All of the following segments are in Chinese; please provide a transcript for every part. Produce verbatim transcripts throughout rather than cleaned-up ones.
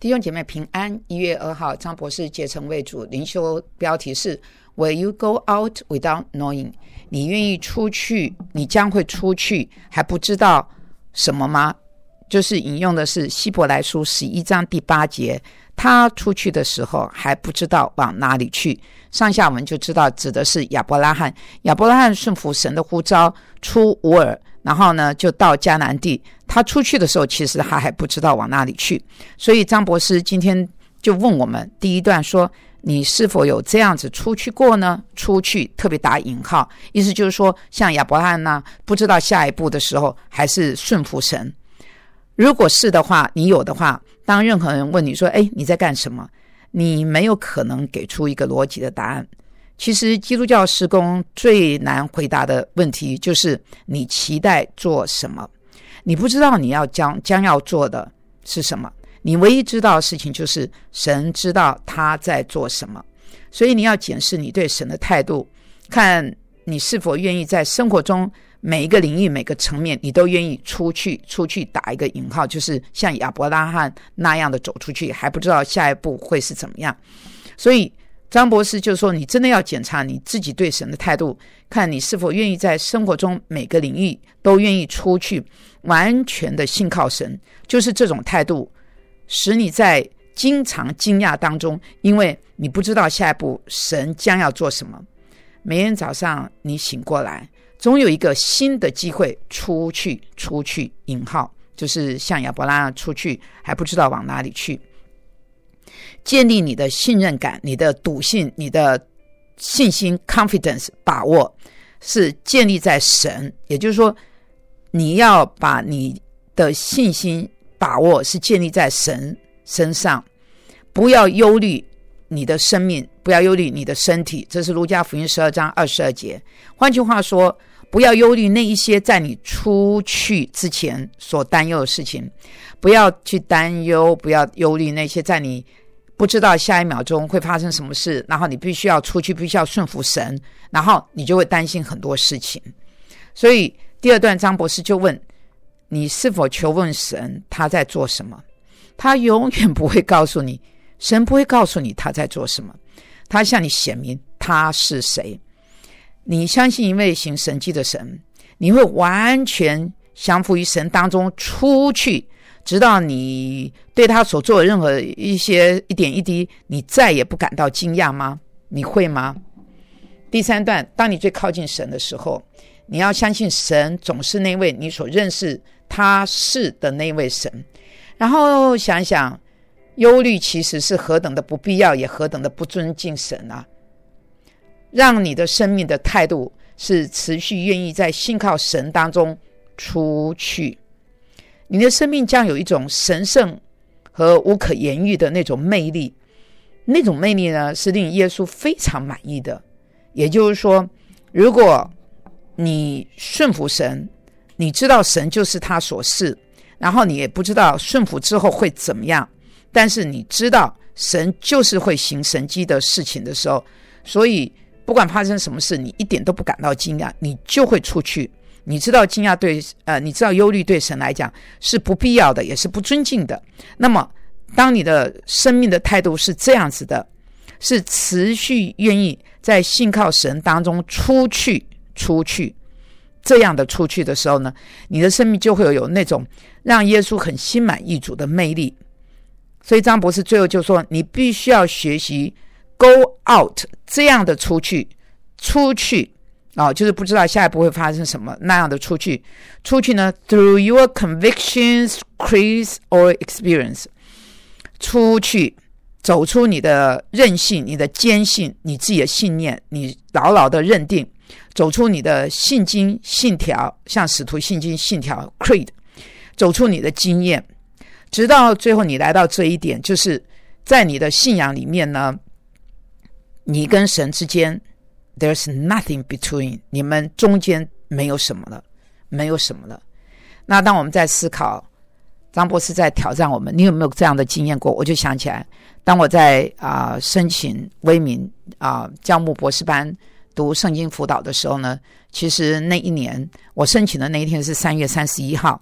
弟兄姐妹平安。一月二号，张博士竭诚为主，灵修标题是 Will you go out without knowing？ 你愿意出去，你将会出去，还不知道什么吗？就是引用的是希伯来书十一章第八节，他出去的时候还不知道往哪里去。上下文就知道指的是亚伯拉罕。亚伯拉罕顺服神的呼召，出乌尔，然后呢就到迦南地。他出去的时候其实他还不知道往哪里去。所以张博士今天就问我们，第一段说，你是否有这样子出去过呢？出去特别打引号，意思就是说像亚伯拉罕呢，不知道下一步的时候还是顺服神。如果是的话，你有的话，当任何人问你说，诶，你在干什么？你没有可能给出一个逻辑的答案。其实基督教事工最难回答的问题就是你期待做什么。你不知道你要将将要做的是什么，你唯一知道的事情就是神知道他在做什么。所以你要检视你对神的态度，看你是否愿意在生活中每一个领域每个层面你都愿意出去出去打一个引号，就是像亚伯拉罕那样的走出去，还不知道下一步会是怎么样。所以张博士就说，你真的要检查你自己对神的态度，看你是否愿意在生活中每个领域都愿意出去，完全的信靠神。就是这种态度使你在经常惊讶当中，因为你不知道下一步神将要做什么。每天早上你醒过来，总有一个新的机会出去出去引号，就是像亚伯拉罕出去还不知道往哪里去。建立你的信任感，你的笃信，你的信心 confidence 把握是建立在神，也就是说你要把你的信心把握是建立在神身上。不要忧虑你的生命，不要忧虑你的身体，这是路加福音十二章二十二节。换句话说，不要忧虑那一些在你出去之前所担忧的事情，不要去担忧，不要忧虑那些在你不知道下一秒钟会发生什么事，然后你必须要出去，必须要顺服神，然后你就会担心很多事情。所以第二段张博士就问，你是否求问神他在做什么？他永远不会告诉你，神不会告诉你他在做什么，他向你显明他是谁。你相信一位行神迹的神，你会完全降服于神当中出去，直到你对他所做的任何一些一点一滴，你再也不感到惊讶吗？你会吗？第三段，当你最靠近神的时候，你要相信神总是那位你所认识他是的那位神。然后想一想，忧虑其实是何等的不必要，也何等的不尊敬神啊！让你的生命的态度是持续愿意在信靠神当中出去，你的生命将有一种神圣和无可言喻的那种魅力。那种魅力呢，是令耶稣非常满意的。也就是说，如果你顺服神，你知道神就是他所是，然后你也不知道顺服之后会怎么样，但是你知道神就是会行神迹的事情的时候，所以不管发生什么事，你一点都不感到惊讶，你就会出去。你知道惊讶对呃，你知道忧虑对神来讲是不必要的，也是不尊敬的。那么当你的生命的态度是这样子的，是持续愿意在信靠神当中出去出去这样的出去的时候呢，你的生命就会有那种让耶稣很心满意足的魅力。所以张博士最后就说，你必须要学习 go out 这样的出去出去、哦、就是不知道下一步会发生什么那样的出去出去呢 through your convictions, creeds or experience， 出去走出你的韧性，你的坚信，你自己的信念，你牢牢的认定，走出你的信经信条，像使徒信经信条 creed， 走出你的经验，直到最后你来到这一点，就是在你的信仰里面呢，你跟神之间 there's nothing between， 你们中间没有什么了，没有什么了。那当我们在思考，张博士在挑战我们，你有没有这样的经验过？我就想起来，当我在、呃、申请威明、呃、教牧博士班读圣经辅导的时候呢，其实那一年我申请的那一天是三月三十一号，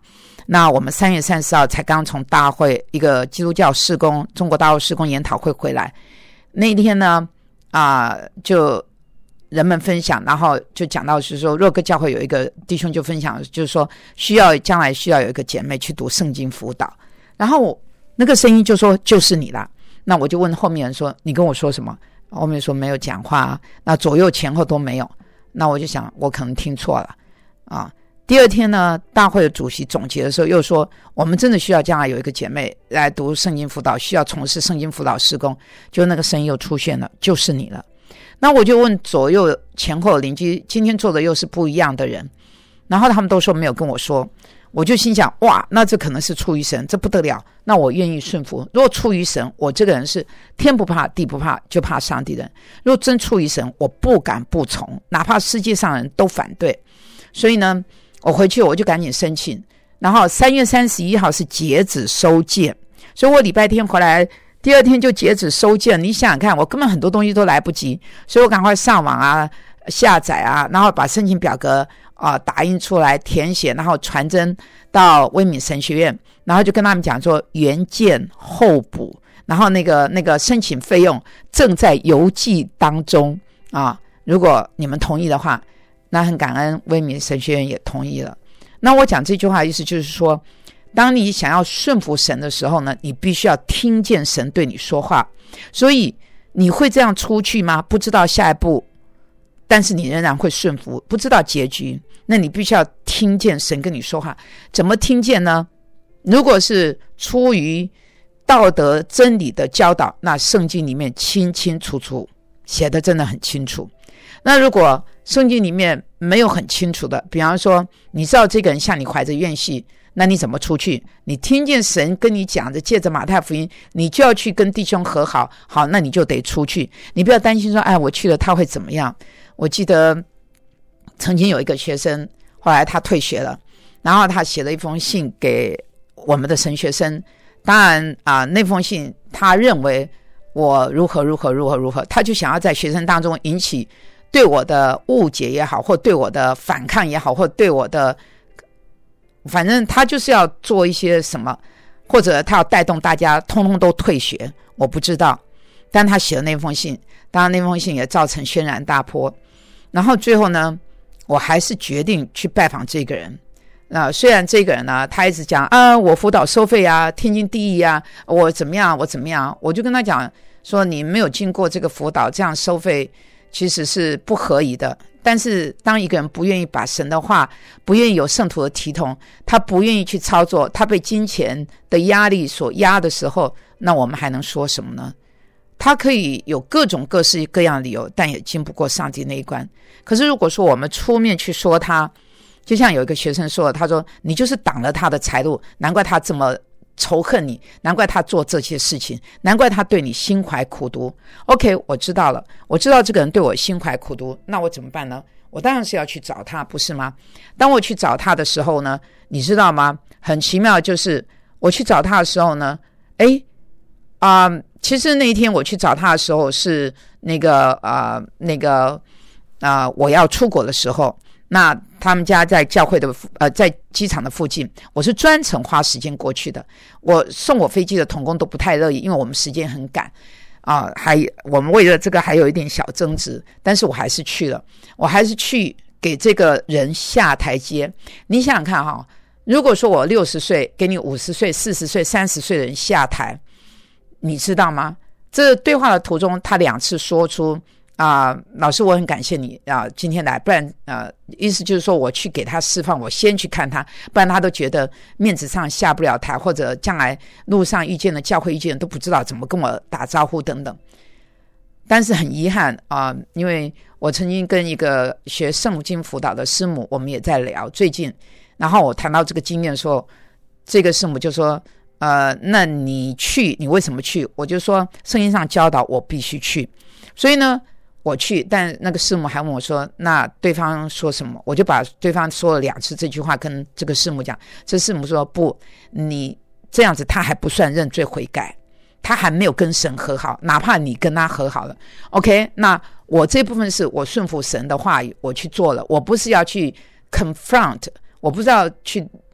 那我们三月三十号才刚从大会一个基督教事工中国大陆事工研讨会回来，那一天呢啊、呃，就人们分享，然后就讲到是说，若哥教会有一个弟兄就分享，就是说需要将来需要有一个姐妹去读圣经辅导，然后我那个声音就说就是你啦。那我就问后面人说你跟我说什么？后面说没有讲话啊，那左右前后都没有。那我就想我可能听错了啊。第二天呢，大会的主席总结的时候又说，我们真的需要将来有一个姐妹来读圣经辅导，需要从事圣经辅导事工，就那个声音又出现了，就是你了。那我就问左右前后的邻居，今天坐的又是不一样的人，然后他们都说没有跟我说。我就心想，哇，那这可能是出于神，这不得了，那我愿意顺服。如果出于神，我这个人是天不怕地不怕，就怕上帝人。如果真出于神，我不敢不从，哪怕世界上人都反对。所以呢，我回去我就赶紧申请，然后三月三十一号是截止收件，所以我礼拜天回来第二天就截止收件。你想想看，我根本很多东西都来不及，所以我赶快上网啊下载啊，然后把申请表格啊、呃、打印出来填写，然后传真到威敏神学院，然后就跟他们讲说原件候补，然后那个那个申请费用正在邮寄当中啊，如果你们同意的话，那很感恩威敏神学院也同意了。那我讲这句话的意思就是说，当你想要顺服神的时候呢，你必须要听见神对你说话。所以你会这样出去吗？不知道下一步，但是你仍然会顺服，不知道结局，那你必须要听见神跟你说话。怎么听见呢？如果是出于道德真理的教导，那圣经里面清清楚楚写的真的很清楚。那如果圣经里面没有很清楚的，比方说你知道这个人向你怀着怨气，那你怎么出去？你听见神跟你讲的，借着马太福音，你就要去跟弟兄和好，好，那你就得出去。你不要担心说，哎，我去了他会怎么样？我记得曾经有一个学生，后来他退学了，然后他写了一封信给我们的神学生。当然啊、呃，那封信他认为我如何如何如何如何，他就想要在学生当中引起对我的误解也好，或对我的反抗也好，或对我的，反正他就是要做一些什么，或者他要带动大家通通都退学，我不知道。但他写了那封信，当然那封信也造成轩然大波。然后最后呢，我还是决定去拜访这个人。那、呃、虽然这个人呢，他一直讲啊，我辅导收费啊，天经地义啊，我怎么样，我怎么样，我就跟他讲说，你没有经过这个辅导，这样收费其实是不合宜的。但是当一个人不愿意把神的话，不愿意有圣徒的体统，他不愿意去操作，他被金钱的压力所压的时候，那我们还能说什么呢？他可以有各种各式各样的理由，但也经不过上帝那一关。可是如果说我们出面去说他，就像有一个学生说，他说你就是挡了他的财路，难怪他这么仇恨你，难怪他做这些事情，难怪他对你心怀苦毒。 OK， 我知道了，我知道这个人对我心怀苦毒，那我怎么办呢？我当然是要去找他，不是吗？当我去找他的时候呢，你知道吗？很奇妙，就是我去找他的时候呢，诶啊、呃，其实那一天我去找他的时候是那个呃那个啊、呃、我要出国的时候，那他们家在教会的呃在机场的附近，我是专程花时间过去的。我送我飞机的同工都不太乐意，因为我们时间很赶啊、呃，还我们为了这个还有一点小争执，但是我还是去了，我还是去给这个人下台阶。你想想看哈，如果说我六十岁给你五十岁、四十岁、三十岁的人下台，你知道吗？这对话的途中，他两次说出啊、呃，老师，我很感谢你啊、呃，今天来，不然呃，意思就是说我去给他释放，我先去看他，不然他都觉得面子上下不了台，或者将来路上遇见的教会遇见的都不知道怎么跟我打招呼等等。但是很遗憾啊、呃，因为我曾经跟一个学圣母经辅导的师母，我们也在聊最近，然后我谈到这个经验的时候，这个师母就说。呃，那你去，你为什么去？我就说圣经上教导我必须去，所以呢，我去。但那个师母还问我说，那对方说什么？我就把对方说了两次这句话跟这个师母讲。这师母说不，你这样子他还不算认罪悔改，他还没有跟神和好，哪怕你跟他和好了 OK， 那我这部分是我顺服神的话语，我去做了，我不是要去 confront， 我不是要去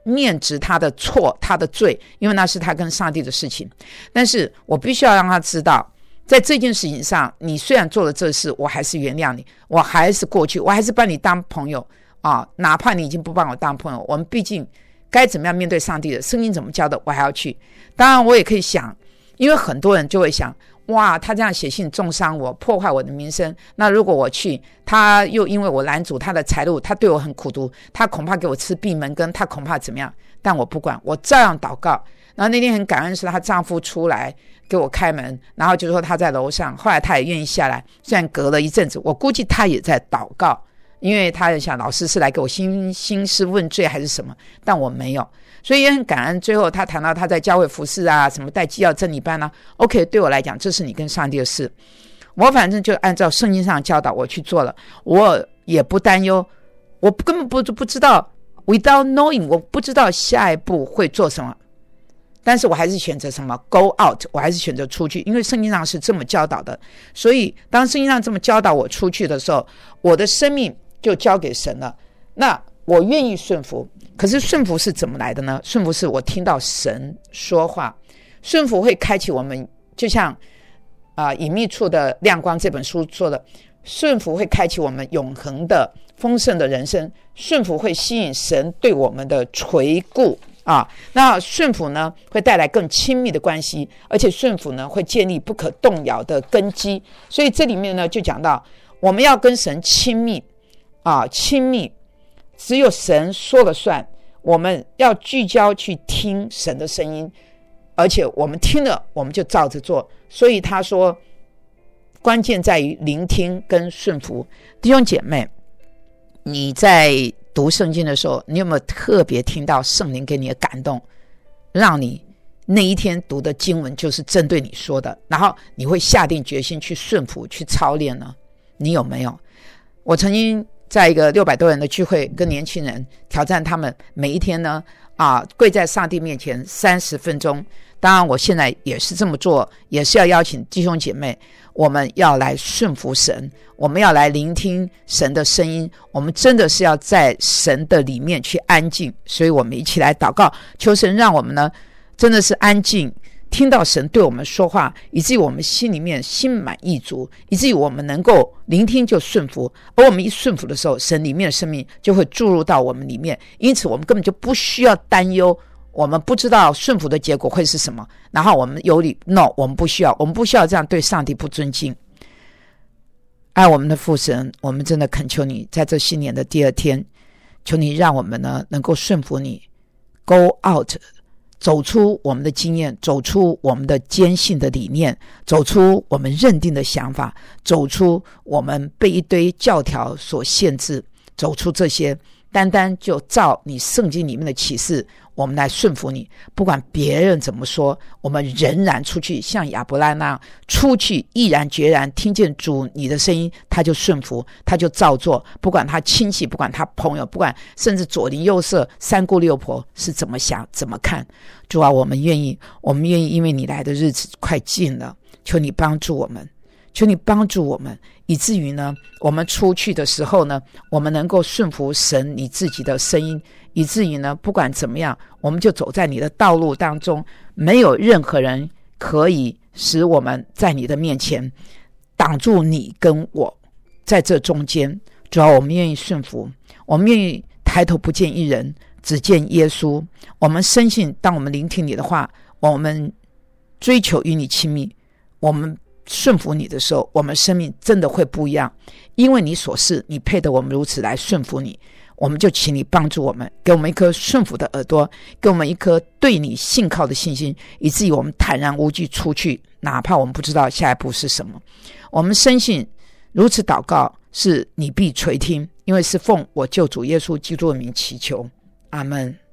面值他的错他的罪，因为那是他跟上帝的事情。但是我必须要让他知道，在这件事情上，你虽然做了这事，我还是原谅你，我还是过去，我还是把你当朋友啊，哪怕你已经不把我当朋友，我们毕竟该怎么样面对上帝的圣经怎么教的，我还要去。当然我也可以想，因为很多人就会想，哇，他这样写信重伤我，破坏我的名声，那如果我去，他又因为我拦阻他的财路，他对我很苦毒，他恐怕给我吃闭门羹，他恐怕怎么样，但我不管，我照样祷告。然后那天很感恩是她丈夫出来给我开门，然后就说他在楼上，后来他也愿意下来，虽然隔了一阵子，我估计他也在祷告，因为他也想老师是来给我兴兴师问罪还是什么，但我没有，所以也很感恩。最后他谈到他在教会服事啊，什么带基要真理班啊 OK， 对我来讲这是你跟上帝的事，我反正就按照圣经上的教导我去做了，我也不担忧，我根本不不知道 without knowing， 我不知道下一步会做什么，但是我还是选择什么 go out， 我还是选择出去，因为圣经上是这么教导的。所以当圣经上这么教导我出去的时候，我的生命就交给神了，那我愿意顺服。可是顺服是怎么来的呢？顺服是我听到神说话，顺服会开启我们，就像啊、呃、隐秘处的亮光这本书说的，顺服会开启我们永恒的丰盛的人生，顺服会吸引神对我们的垂顾啊，那顺服呢会带来更亲密的关系，而且顺服呢会建立不可动摇的根基。所以这里面呢就讲到我们要跟神亲密啊，亲密只有神说了算，我们要聚焦去听神的声音，而且我们听了我们就照着做。所以他说关键在于聆听跟顺服。弟兄姐妹，你在读圣经的时候，你有没有特别听到圣灵给你的感动，让你那一天读的经文就是针对你说的，然后你会下定决心去顺服去操练呢？你有没有？我曾经在一个六百多人的聚会跟年轻人挑战他们每一天呢啊，跪在上帝面前三十分钟。当然我现在也是这么做，也是要邀请弟兄姐妹，我们要来顺服神，我们要来聆听神的声音，我们真的是要在神的里面去安静。所以我们一起来祷告，求神让我们呢真的是安静，听到神对我们说话，以至于我们心里面心满意足，以至于我们能够聆听就顺服。而我们一顺服的时候，神里面的生命就会注入到我们里面，因此我们根本就不需要担忧我们不知道顺服的结果会是什么，然后我们有理 no， 我们不需要，我们不需要这样对上帝不尊敬。爱我们的父神，我们真的恳求你，在这新年的第二天，求你让我们呢能够顺服你 go out， 走出我们的经验，走出我们的坚信的理念，走出我们认定的想法，走出我们被一堆教条所限制，走出这些，单单就照你圣经里面的启示，我们来顺服你。不管别人怎么说，我们仍然出去，像亚伯拉那样出去，毅然决然听见主你的声音，他就顺服，他就照做。不管他亲戚，不管他朋友，不管甚至左邻右舍三姑六婆是怎么想怎么看，主啊，我们愿意，我们愿意，因为你来的日子快近了，求你帮助我们，求你帮助我们，以至于呢我们出去的时候呢，我们能够顺服神你自己的声音，以至于呢不管怎么样，我们就走在你的道路当中，没有任何人可以使我们在你的面前挡住你跟我在这中间。主要我们愿意顺服，我们愿意抬头不见一人，只见耶稣。我们深信当我们聆听你的话，我们追求与你亲密，我们顺服你的时候，我们生命真的会不一样。因为你所是，你配得我们如此来顺服你。我们就请你帮助我们，给我们一颗顺服的耳朵，给我们一颗对你信靠的信心，以至于我们坦然无惧出去，哪怕我们不知道下一步是什么。我们深信如此祷告是你必垂听，因为是奉我救主耶稣基督的名祈求，阿们。